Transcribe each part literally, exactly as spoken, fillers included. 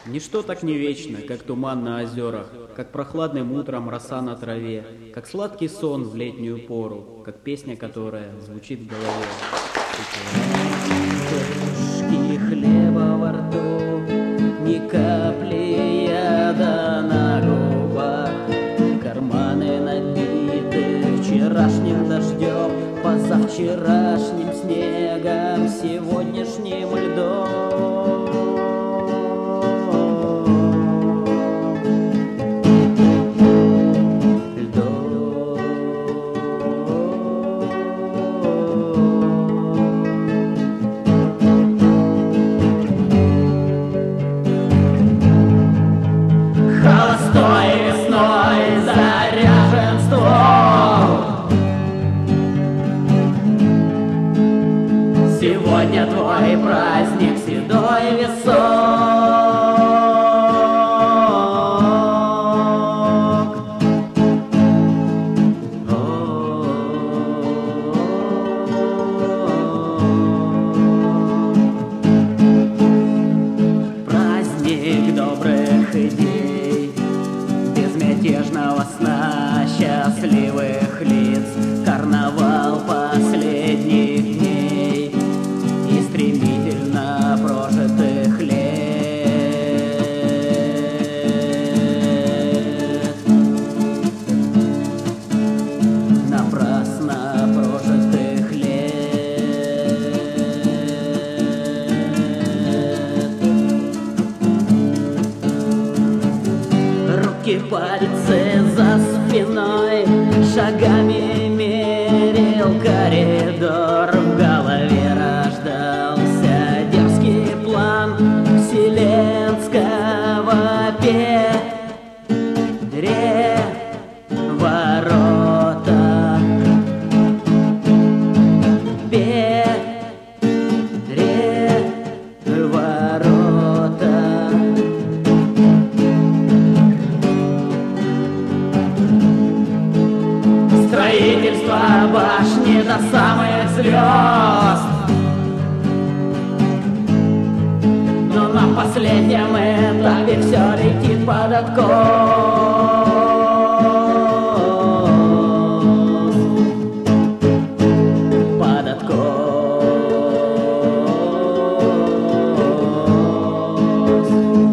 Ничто так не вечно, как туман на озерах, как прохладным утром роса на траве, как сладкий сон в летнюю пору, как песня, которая звучит в голове. Крошки хлеба во рту, ни капли яда на губах, карманы набиты вчерашним дождем, позавчерашним снегом, сегодняшним льдом. Холостой весной заряжен ствол. Сегодня твой праздник, седой весок. Праздник добрых идей, безмятежного сна, счастливых лиц, карнавал последних дней и стремительно прожитых лет. Напрасно прожитых лет. Руки, пальцы за спиной, шагами мерил коридор. В голове рождался дерзкий план вселенского переворота. Переворота. Строительство башни до самых звезд, но на последнем этапе все летит под откос. Под откос.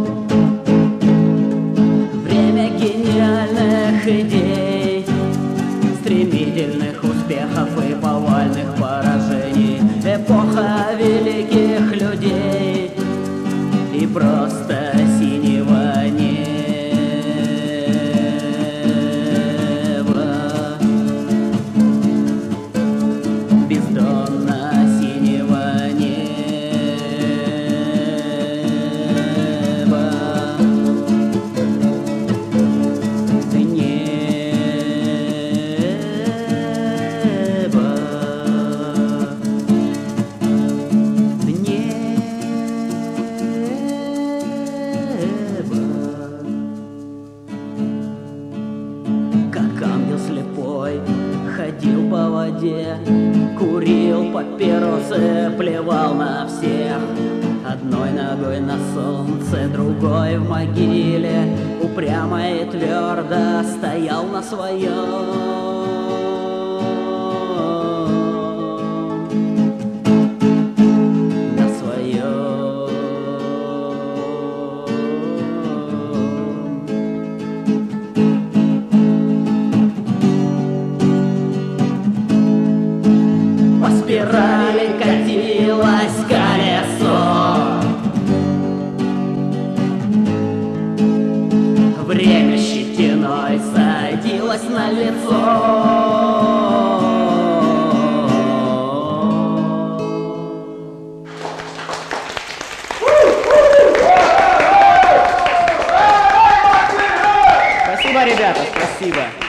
Время гениальных идей, стремительных успехов и повальных поражений, эпоха великих людей и просто синего неба, бездонно синего неба. Как ангел слепой ходил по воде, курил папиросы, плевал на всех. Одной ногой на солнце, другой в могиле, упрямо и твердо стоял на своем. На своем. По спирали катилось колесо, время щетиной садилось на лицо. Спасибо, ребята, спасибо.